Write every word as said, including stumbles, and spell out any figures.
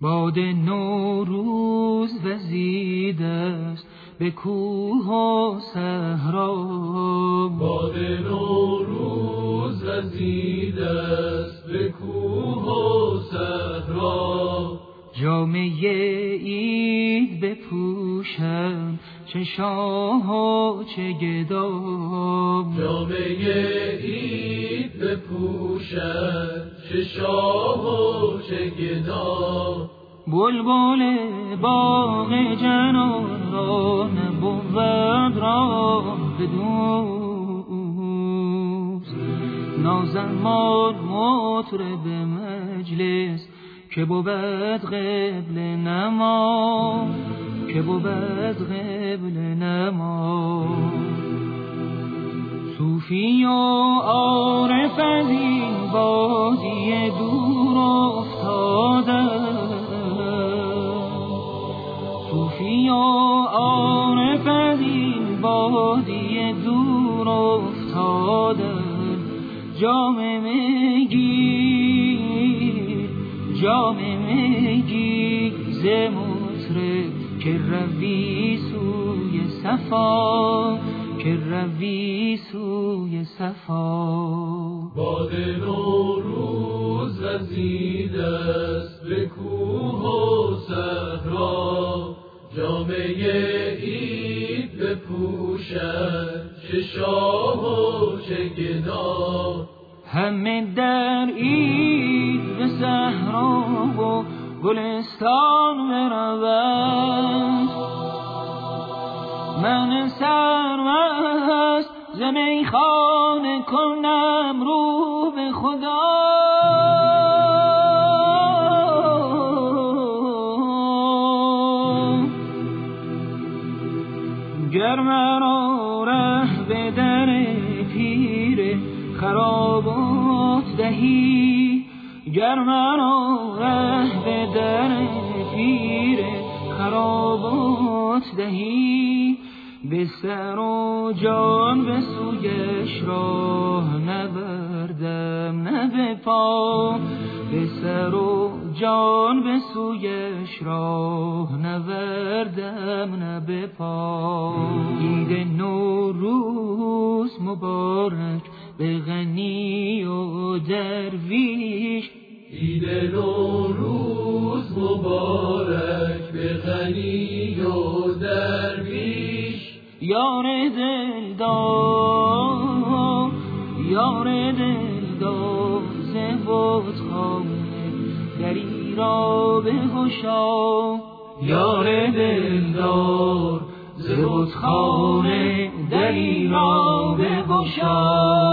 باد نوروز وزیده است به کوه و صحرا، باد نوروز وزیده است به کوه و صحرا. جامه عید بپوشم چه شاه و چه گدا، جامه عید بپوشد چه شاه و چه گدا. بلبل باغ جنان را نبود را بدوز، نازنمان مطرب مجلس که بود قبل نما، که بود قبل نما. صوفی و عارف از این بادی دور افتاده، صوفی و عارف از این بادی دور افتاده. جام میگیر، جام میگیر ز مطرب که روی سوی صفا، که روی سوی صفا. باد نوروز وزیده است به کوه و صحرا، جامه عید بپوشد چه شاه و چه گدا. همه در عید به صحرا و گلستان بروند، من سرمست ز میخانه کنم رو به خدا. گر مرا ره به در پیر خرابات دهی، گر مرا ره به در پیر خرابات دهی، به سر و جان به سویش راه نبردم نه به پا، به سر و جان به سویش راه نبردم نه به پا. عید نوروز مبارک به غنی و درویش، عید نوروز مبارک به غنی و درویش. یار دلدار، یار دلدار ز بتخانه دری را بگشا، یار دلدار ز بتخانه دری را بگشا.